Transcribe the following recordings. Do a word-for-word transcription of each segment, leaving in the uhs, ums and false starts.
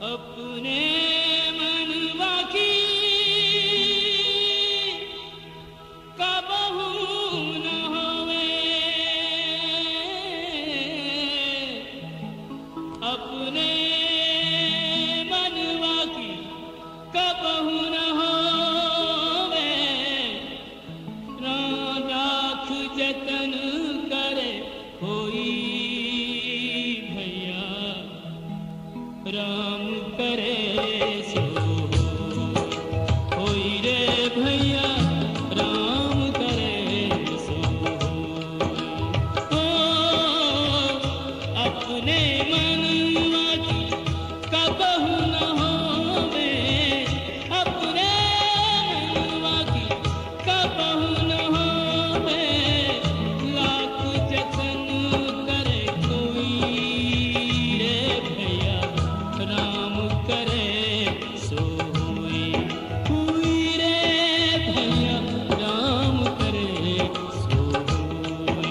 अपने मनवा की कबहू न होवे, अपने मनवा की कबहू न होवे, राख जतन करे होई भैया, राम करे सो होई रे भैया, राम करे सो हो। अपने मनवा की कबहू न होवे, अपने मनवा की कबहू न होवे, लाख जतन करे कोई रे भैया, राम करे सो होई होई रे भैया, राम करे सो होई।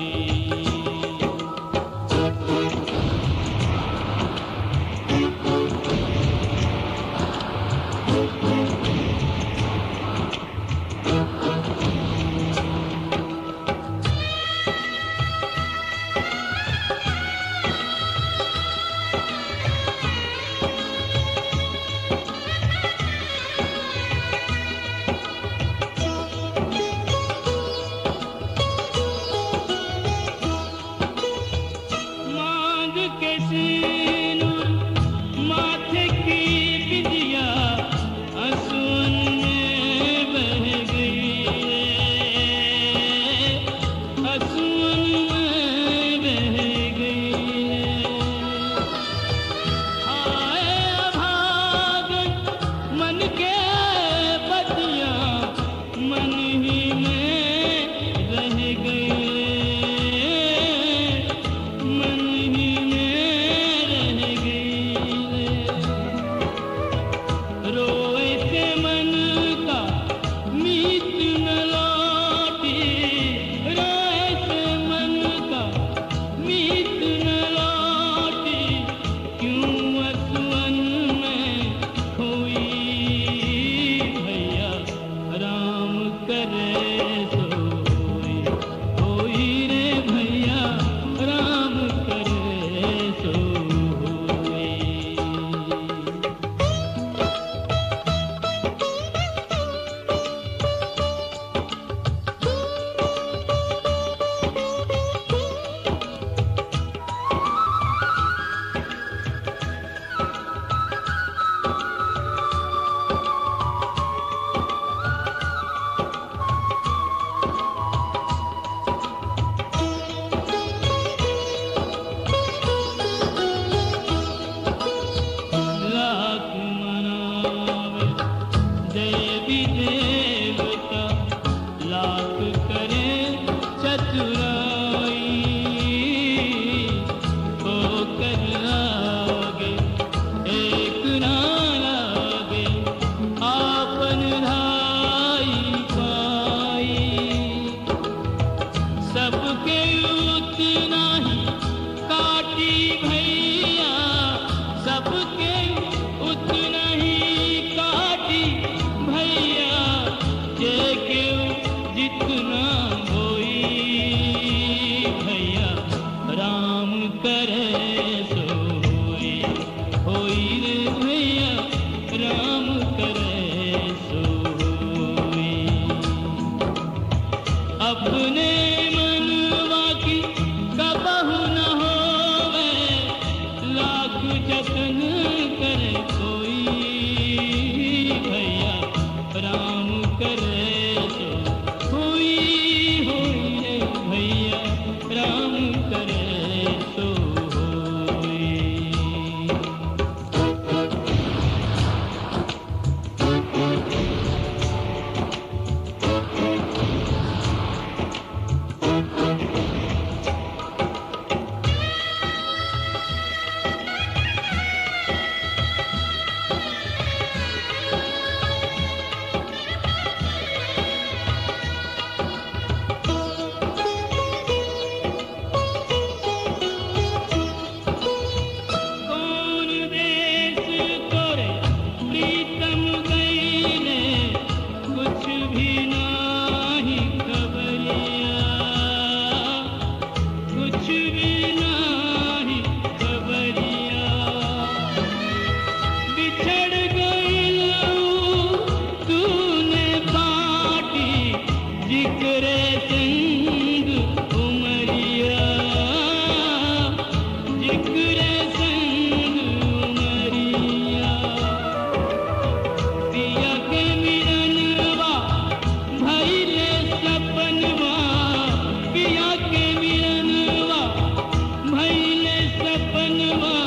मांग के सिनुर माथे की बिंदिया आंसुओं में बह गई रे, आंसुओं में बह गई रे। हाय अभागन मन के बतिया, मन ही में रह गई रे, मन ही में रह गई रे। रोए से मन का मीत न लौटी, रोए से मन का मीत न लौटी, क्यों असुअन में खोई भैया, राम करे सो होई होई रे भैया, राम करे सो होई। लाख मनावे देवी देवता, लाख करे चतुराई, होकर लागे एक ना लागे, आपन धाई पाई। सबके उतना ही काटी भैया, सबके उतना ही काटी भैया, जे क्यों जितना होई भैया, राम करे सो होई होई रे भैया, राम करे सो होई। अपने मनवा की कबहू न होवे, लाख जतन करे कोई भैया, राम करे सो होई होई रे भैया, राम करे सो होई। सपनवा